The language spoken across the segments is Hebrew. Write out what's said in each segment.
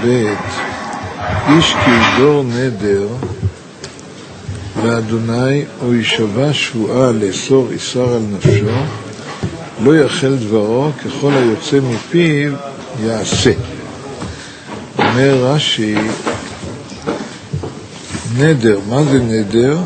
ב' איש קידור נדר לאדוני או ישבע שבועה לאסור איסר על נפשו לא יאכל דברו ככל היוצא מפיו יעשה. אומר רש"י, נדר, מה זה נדר?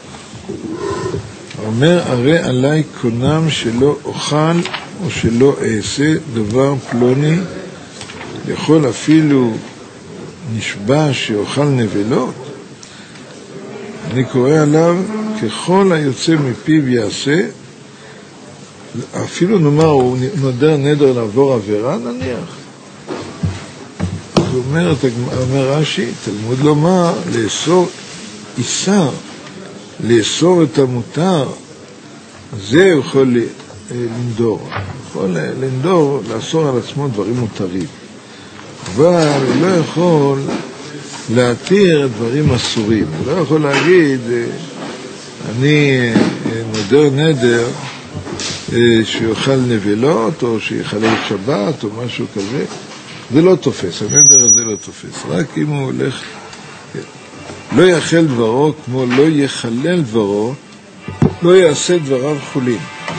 אומר, הרי עלי קונם שלא אוכל או שלא אעשה דבר פלוני, יכול אפילו נשבע שאוכל נבלות. אני קורא עליו ככל היוצא מפיו יעשה, אפילו נאמר הוא נדר לעבור עבירה נניח. זאת אומרת, אומר רש"י, תלמוד לומר, לאסור איסר, לאסור את המותר, זה יכול לנדור. יכול לנדור, לאסור על עצמו דברים מותרים. אבל הוא לא יכול להתיר דברים אסורים. הוא לא יכול להגיד, אני נדר נדר, שיוכל נבלות או שיחלל שבת או משהו כזה. זה לא תופס, הנדר הזה לא תופס. רק אם הוא הולך, לא יאכל דברו כמו לא יחלל דברו, לא יעשה דבריו חולין.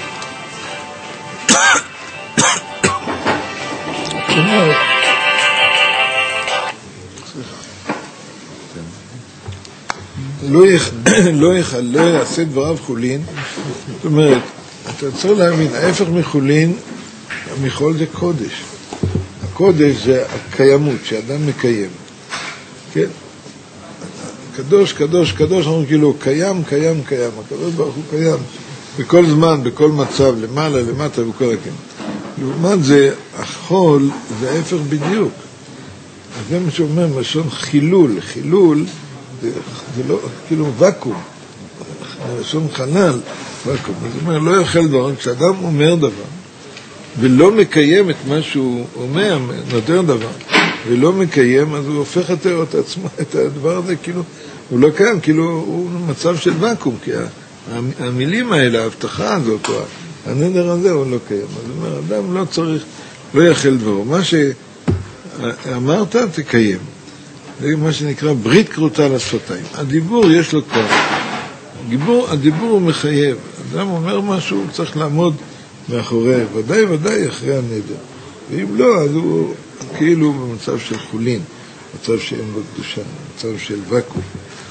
לא יעשה דבריו חולין. זאת אומרת, אתה צריך להאמין, ההפך מחולין, מחול זה קודש. הקודש זה הקיימות, שאדם מקיים. כן? קדוש, קדוש, קדוש, אנחנו כאילו קיים, קיים, קיים. הקדוש ברוך הוא קיים. בכל זמן, בכל מצב, למעלה, למטה, בכל הקיים. לעומת זה, החול זה ההפך בדיוק. זה מה שאומר, משון חילול. חילול זה לא, כאילו וקום. משון חנל, וקום. זאת אומרת, לא יאכל דבר, כשאדם אומר דבר, ולא מקיים את מה שהוא אומר, נותר דבר, ולא מקיים, אז הוא הופך את עצמו, את הדבר הזה, כאילו, הוא לא קיים, כאילו, הוא מצב של וקום, כי המילים האלה, ההבטחה הזאת, או הנדר הזה, הוא לא קיים. אז הוא אומר, אדם לא צריך, לא יאכל דברו. מה שאמרת, תקיים. זה מה שנקרא ברית כרותה לשפתיים. הדיבור יש לו כבר. הדיבור הוא מחייב. אדם אומר משהו, הוא צריך לעמוד מאחורי, ודאי ודאי אחרי הנדר. ואם לא, אז הוא כאילו במצב של חולין, מצב שאין בו קדושה, מצב של וקום.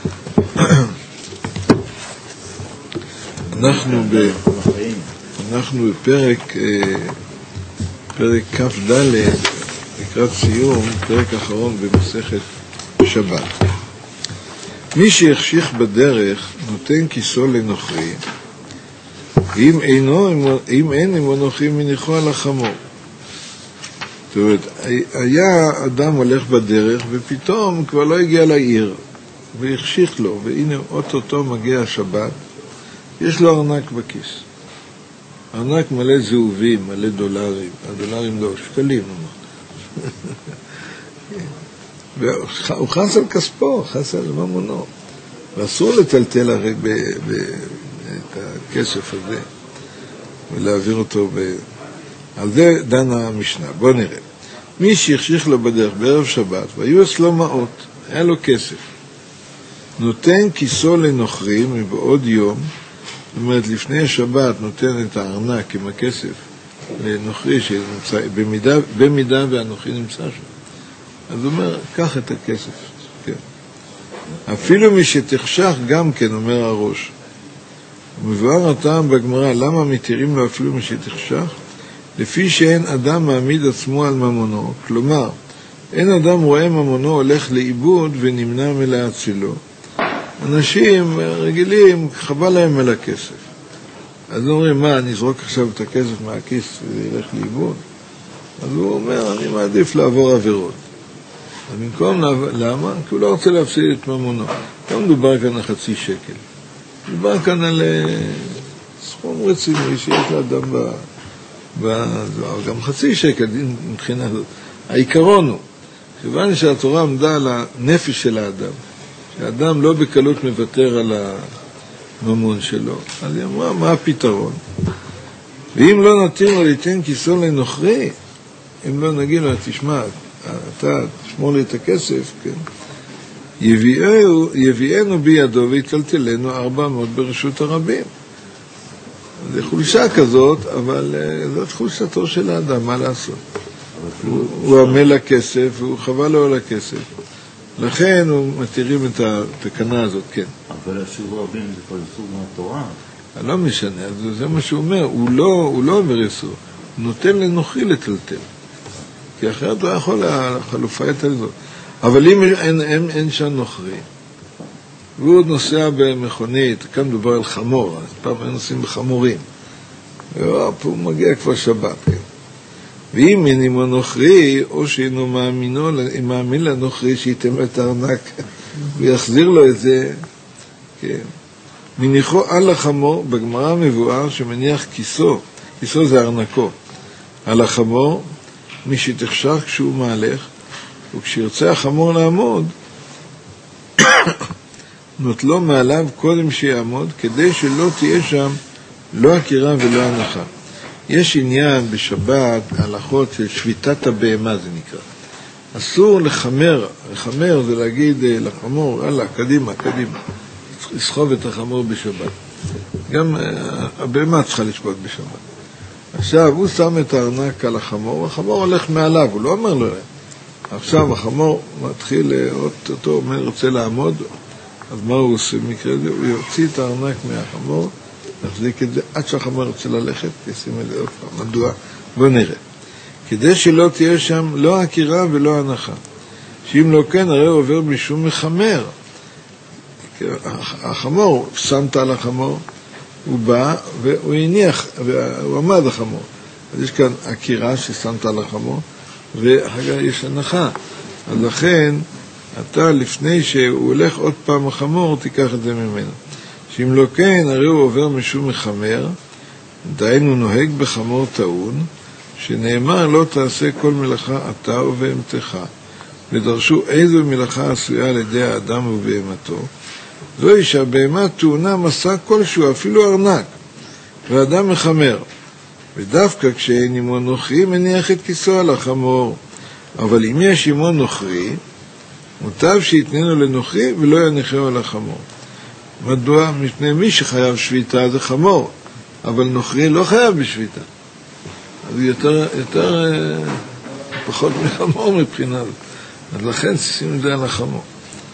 אנחנו בפרק כ"ד, לקראת סיום, פרק אחרון במסכת שבת. מי שיחשיך בדרך נותן כיסו לנוכרי, אם אין עמו נוכרי מניחו על החמור. זאת אומרת, היה אדם הולך בדרך ופתאום כבר לא הגיע לעיר והחשיך לו, והנה אוטוטו מגיע השבת, יש לו ארנק בכיס, ארנק מלא זהובים, מלא דולרים, הדולרים לא, שקלים הוא חס על כספו, חס על ממונו, ואסור לטלטל הרי את הכסף הזה ולהעביר אותו על זה דנה המשנה. בוא נראה. מי שהחשיך לו בדרך בערב שבת והיו אצלו מעות, היה לו כסף, נותן כיסו לנוכרי מבעוד יום. זאת אומרת, לפני השבת נותן את הארנק עם הכסף לנוכרי שנמצא, במידה והנוכרי נמצא שם. אז הוא אומר, קח את הכסף. כן. אפילו מי שתחשך גם כן, אומר הראש. מבואר הטעם בגמרא, למה מתירים לו אפילו מי שתחשך? לפי שאין אדם מעמיד עצמו על ממונו. כלומר, אין אדם רואה ממונו הולך לאיבוד ונמנע מלהצילו. אנשים רגילים, חבל להם על הכסף. אז הוא אומרים, מה, אני אזרוק עכשיו את הכסף מהכיס וזה ילך לאיבוד? אז הוא אומר, אני מעדיף לעבור עבירות. אז במקום, למה? כי הוא לא רוצה להפסיד את ממונו. לא מדובר כאן על חצי שקל. מדובר כאן על סכום רציני שיש לאדם גם חצי שקל מבחינה הזאת. העיקרון הוא, כיוון שהתורה עמדה על הנפש של האדם, שהאדם לא בקלות מוותר על הממון שלו, אז היא אמרה, מה הפתרון? ואם לא נתיר לו ליתן כיסו לנוכרי, אם לא נגיד לו, תשמע, אתה שמור לי את הכסף, כן? יביאנו בידו ויטלטלנו 400 ברשות הרבים. זה חולשה כזאת, אבל זאת חולשתו של האדם, מה לעשות? הוא עמל לכסף, והוא חבל לו על הכסף. לכן הוא מתירים את התקנה הזאת, כן. אבל אסור רבים זה כבר אסור מהתורה. לא משנה, זה מה שהוא אומר, הוא לא אומר אסור, הוא נותן לנוכרי לטלטל. כי אחרת הוא יכול לחלופה יותר זאת. אבל אם אין שם נוכרי, והוא נוסע במכונית, כאן מדובר על חמור, אז פעם הם נוסעים בחמורים, והוא מגיע כבר שבת, כן. ואם אין עמו נוכרי, או שאינו מאמין לנוכרי שייתן לו את הארנק, הוא יחזיר לו את זה, כן. מניחו על החמור, בגמרא מבואר שמניח כיסו זה ארנקו, על החמור, מי שתחשך כשהוא מהלך, וכשירצה החמור לעמוד, נוטלו מעליו קודם שיעמוד, כדי שלא תהיה שם לא עקירה ולא הנחה. יש עניין בשבת, הלכות של שביתת הבהמה זה נקרא. אסור לחמר, לחמר זה להגיד לחמור, הלאה, קדימה, לסחוב את החמור בשבת. גם הבהמה צריכה לשבות בשבת. עכשיו הוא שם את הארנק על החמור, החמור הולך מעליו, הוא לא אומר לו להם. עכשיו החמור מתחיל, אותו אומר, רוצה לעמוד, אז מה הוא עושה במקרה הזה? הוא יוציא את הארנק מהחמור, יחזיק את זה עד שהחמור רוצה ללכת, ישים את זה עוד פעם. מדוע? בוא נראה. כדי שלא תהיה שם לא עקירה ולא הנחה. שאם לא כן, הרי הוא עובר משום מחמר. החמור, שמת על החמור, הוא בא והוא הניח, והוא עמד החמור. אז יש כאן עקירה ששמת על החמור, ואחר יש הנחה. אז לכן, אתה לפני שהוא הולך עוד פעם החמור, תיקח את זה ממנו. שאם לא כן, הרי הוא עובר משום מחמר, דהיינו נוהג בחמור טעון, שנאמר לא תעשה כל מלאכה אתה ובהמתך, ודרשו איזו מלאכה עשויה על ידי האדם ובהמתו, זוהי שהבהמה טעונה מסע כלשהו, אפילו ארנק, והאדם מחמר. ודווקא כשאין עמו נוכרי, מניח את כיסו על החמור. אבל אם יש עמו נוכרי, מוטב שיתננו לנוכרי ולא יניחהו על החמור. מדוע? מפני מי שחייב שביתה זה חמור, אבל נוכרי לא חייב בשביתה. אז יותר פחות מחמור מבחינה הזאת. אז לכן שים את זה על החמור.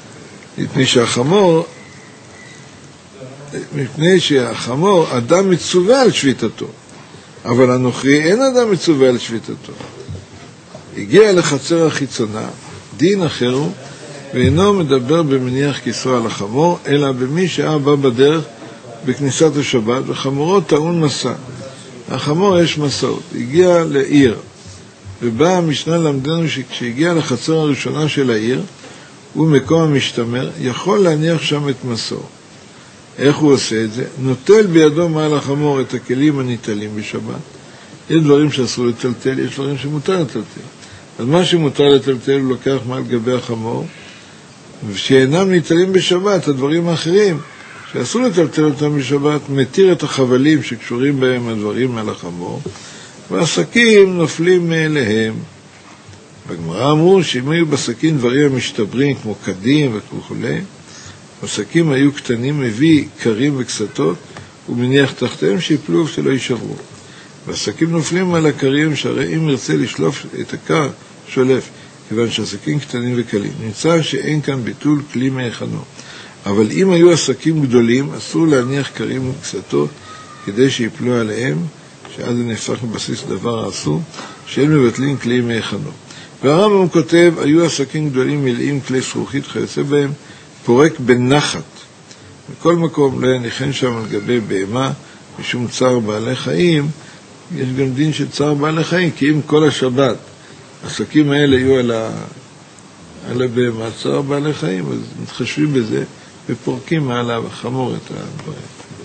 מפני שהחמור, אדם מצווה על שביתתו, אבל הנוכרי אין אדם מצווה על שביתתו. הגיע לחצר החיצונה, דין אחר הוא, ואינו מדבר במניח כיסו על החמור, אלא במי שהיה בא בדרך בכניסת השבת, וחמורו טעון מסע. החמור יש מסעות. הגיע לעיר, ובאה המשנה למדנו שכשהגיע לחצר הראשונה של העיר, הוא מקום המשתמר, יכול להניח שם את מסעו. איך הוא עושה את זה? נוטל בידו מעל החמור את הכלים הניטלים בשבת. יש דברים שאסור לטלטל, יש דברים שמותר לטלטל. אז מה שמותר לטלטל הוא לוקח מעל גבי החמור, ושאינם ניטלים בשבת, הדברים האחרים שאסור לטלטל אותם בשבת, מתיר את החבלים שקשורים בהם הדברים מעל החמור, והשקים נופלים מאליהם. בגמרא אמרו שאם היו בשקים דברים המשתברים כמו קדים וכו', השקים היו קטנים, מביא קרים וקסתות, ומניח תחתיהם שיפלו ושלא יישברו. והשקים נופלים על הקרים, שהרי אם ירצה לשלוף את הקר, שולף, כיוון שהשקים קטנים וקלים. נמצא שאין כאן ביטול כלי מהיכנו. אבל אם היו השקים גדולים, אסור להניח קרים וקסתות, כדי שיפלו עליהם, שאז זה נהפך מבסיס דבר האסור, שאין מבטלים כלי מהיכנו. והרמב"ם כותב, היו השקים גדולים מלאים כלי זכוכית חייצא בהם, פורק בנחת. בכל מקום לא יניחן שם על גבי בהמה, משום צער בעלי חיים. יש גם דין של צער בעלי חיים, כי אם כל השבת השקים האלה יהיו על הבהמה, צער בעלי חיים, אז מתחשבים בזה ופורקים מעל החמור את הדברים.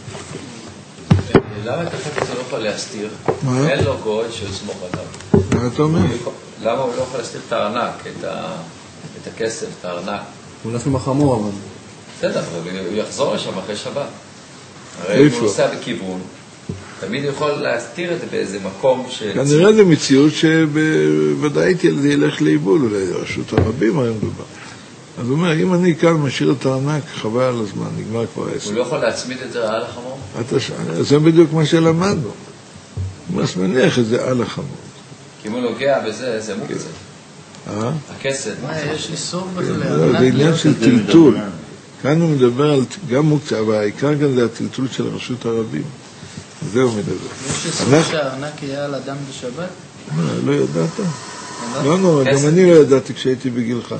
למה את החפץ הוא לא יכול להסתיר? אין לו גוי שיסמוך עליו. מה אתה אומר? למה הוא לא יכול להסתיר את הארנק, את הכסף, את הארנק? הוא הולך עם החמור אבל. בסדר, אבל הוא יחזור לשם אחרי שבת. הרי הוא נוסע בכיוון, תמיד יכול להסתיר את זה באיזה מקום כנראה זה מציאות שבוודאי זה ילך לאיבוד, אולי רשות הרבים הרי מדובר. אז הוא אומר, אם אני כאן משאיר את הארנק, חבל על הזמן, נגמר כבר 10. הוא לא יכול להצמיד את זה על החמור? זה בדיוק מה שלמדנו. הוא מניח את זה על החמור. כי אם הוא נוגע בזה, זה מוקצה. הכסף. יש לי סוף בזה? זה עניין של טלטול. כאן הוא מדבר על גם מוקצה, אבל העיקר כאן זה הטלטול של רשות הרבים. זה הוא מדבר. יש לי סוף שהארנק יהיה על אדם בשבת? לא ידעת? לא נורא, גם אני לא ידעתי כשהייתי בגילך.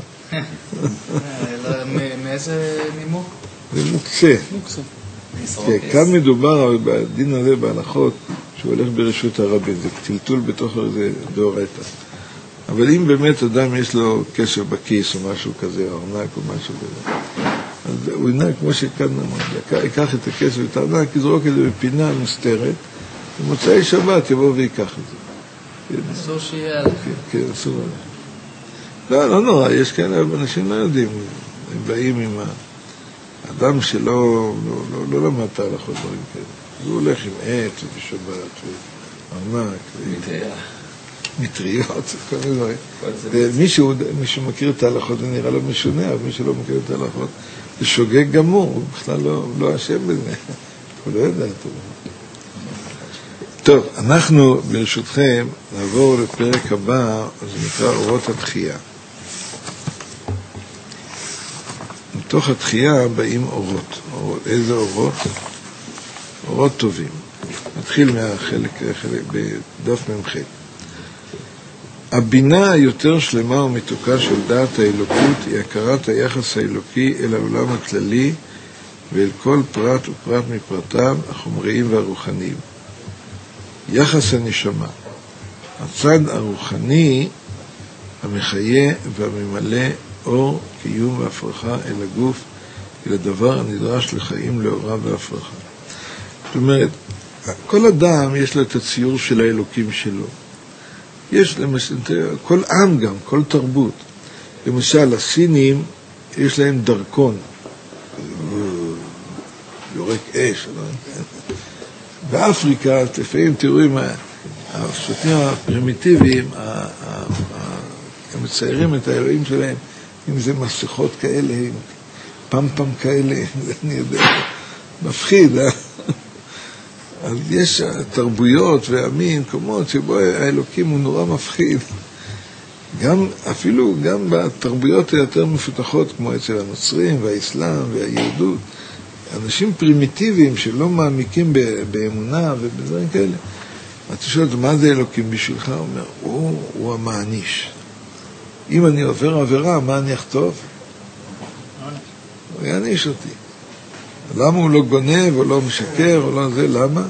מאיזה נימוק? זה מוקצה. כאן מדובר בדין הזה בהלכות שהוא הולך ברשות הרבים, זה טלטול בתוך איזה דאורייתא. אבל אם באמת אדם יש לו קשר בכיס או משהו כזה, או ארנק או משהו כזה, אז הוא ינהג כמו שכאן אמר, ייקח את הכסף ואת הארנק, יזרוק את זה בפינה מוסתרת, ומוצאי שבת יבוא ויקח את זה. אסור שיהיה עליך. כן, אסור עליך. לא נורא, יש כאלה, אנשים לא יודעים, הם באים עם האדם שלא למד את ההלכות דברים כאלה. הוא הולך עם עץ ובשבת וארנק מטריות, כל מיני דברים. ומישהו מכיר את ההלכות זה נראה לו משונה, אבל מי שלא מכיר את ההלכות זה שוגג גמור, הוא בכלל לא אשם בזה, הוא לא יודע. טוב, אנחנו ברשותכם נעבור לפרק הבא, זה נקרא אורות התחייה. מתוך התחייה באים אורות. איזה אורות? אורות טובים. נתחיל מהחלק בדף ממחד. הבינה היותר שלמה ומתוקה של דעת האלוקות היא הכרת היחס האלוקי אל העולם הכללי ואל כל פרט ופרט מפרטיו החומריים והרוחניים. יחס הנשמה. הצד הרוחני המחיה והממלא אור, קיום והפרחה אל הגוף, אל הדבר הנדרש לחיים לאורה והפרחה. זאת אומרת, כל אדם יש לו את הציור של האלוקים שלו. יש למשל, כל עם גם, כל תרבות. למשל, הסינים יש להם דרכון. יורק אש. באפריקה, לפעמים תראו עם הפשוטים הפרימיטיביים, הם מציירים את האלוהים שלהם, אם זה מסכות כאלה, עם פמפם כאלה, אני יודע, מפחיד, אז יש תרבויות ועמים, מקומות שבו האלוקים הוא נורא מפחיד. אפילו גם בתרבויות היותר מפותחות, כמו אצל הנוצרים והאסלאם והיהדות, אנשים פרימיטיביים שלא מעמיקים באמונה ובדברים כאלה. אתה שואל, מה זה אלוקים בשבילך? הוא אומר, הוא המעניש. אם אני עובר עבירה, מה אני אכתוב? הוא יעניש אותי. למה הוא לא גונב או לא משקר או לא זה? למה?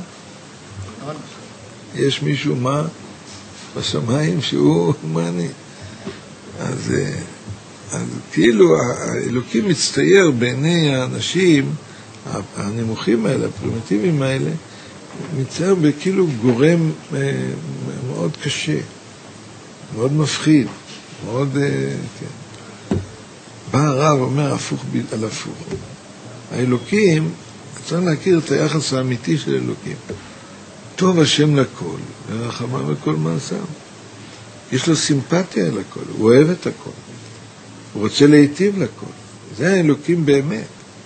יש מישהו מה בשמיים שהוא מעניש. אז כאילו האלוקים מצטייר בעיני האנשים הנמוכים האלה, הפרימיטיביים האלה, מצטייר בכאילו גורם מאוד קשה, מאוד מפחיד, מאוד, כן. בא הרב אומר הפוך על הפוך. האלוקים, צריך להכיר את היחס האמיתי של אלוקים. טוב השם לכל, ורחמה בכל מעשיו. יש לו סימפתיה על הכל, הוא אוהב את הכל. הוא רוצה להיטיב לכל. זה האלוקים באמת.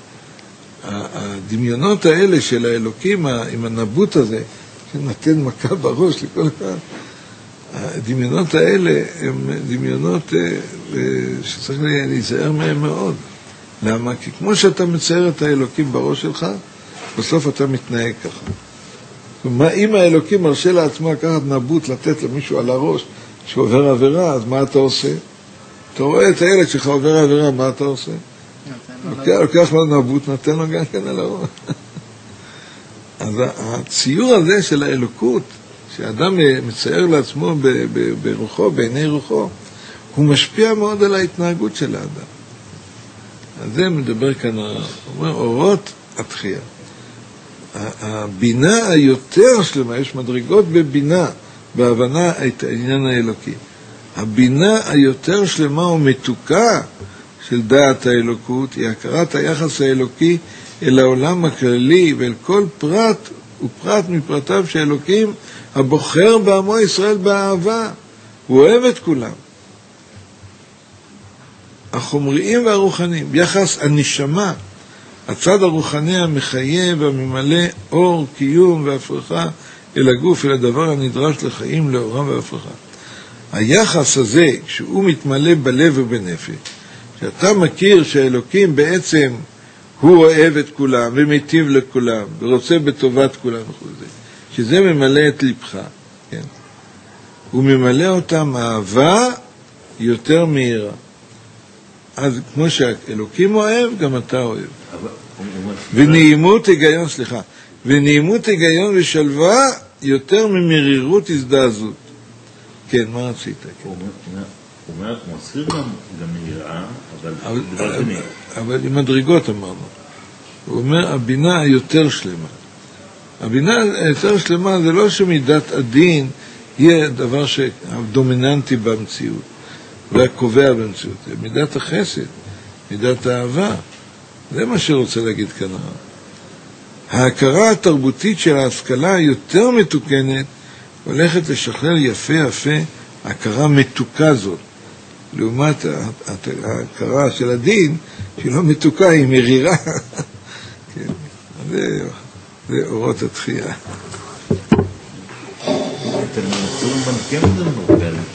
הדמיונות האלה של האלוקים, עם הנבוט הזה, שנתן מכה בראש לכל אחד, הדמיונות האלה הם דמיונות שצריך להיזהר מהם מאוד. למה? כי כמו שאתה מצייר את האלוקים בראש שלך, בסוף אתה מתנהג ככה. כלומר, אם האלוקים מרשה לעצמו לקחת נבוט, לתת למישהו על הראש שעובר עבירה, אז מה אתה עושה? אתה רואה את הילד שלך עובר עבירה, מה אתה עושה? לוקח לו נבוט, נתן לו גם כן על הראש. אז הציור הזה של האלוקות, שאדם מצייר לעצמו ברוחו, בעיני רוחו, הוא משפיע מאוד על ההתנהגות של האדם. אז זה מדבר כאן, הוא אומר, אורות התחייה. הבינה היותר שלמה, יש מדרגות בבינה, בהבנה את העניין האלוקי. הבינה היותר שלמה ומתוקה של דעת האלוקות, היא הכרת היחס האלוקי אל העולם הכללי ואל כל פרט הוא פרט מפרטיו של אלוקים הבוחר בעמו ישראל באהבה. הוא אוהב את כולם. החומריים והרוחניים, ביחס הנשמה, הצד הרוחני המחייב והממלא אור, קיום והפרחה אל הגוף, אל הדבר הנדרש לחיים, לאורם והפרחה. היחס הזה, כשהוא מתמלא בלב ובנפש, שאתה מכיר שהאלוקים בעצם הוא אוהב את כולם ומיטיב לכולם ורוצה בטובת כולם וכו', שזה ממלא את לבך, כן? הוא ממלא אותם אהבה יותר מהירה. אז כמו שהאלוקים אוהב, גם אתה אוהב. ונעימות היגיון, ונעימות היגיון ושלווה יותר ממרירות הזדעזעות. כן, מה רצית? הוא אומר, הוא מוסיר גם מיראה, אבל דבר שני. אבל עם מדרגות אמרנו. הוא אומר, הבינה היותר שלמה. הבינה היותר שלמה זה לא שמידת הדין היא הדבר הדומיננטי במציאות, והקובע במציאות. זה מידת החסד, מידת האהבה. זה מה שרוצה להגיד כאן הרב. ההכרה התרבותית של ההשכלה היותר מתוקנת הולכת לשכלל יפה יפה הכרה מתוקה זאת, לעומת ההכרה של הדין שהיא לא מתוקה, היא מרירה. כן. זה אורות התחייה. אתם מנסים בנקים את זה מורכב.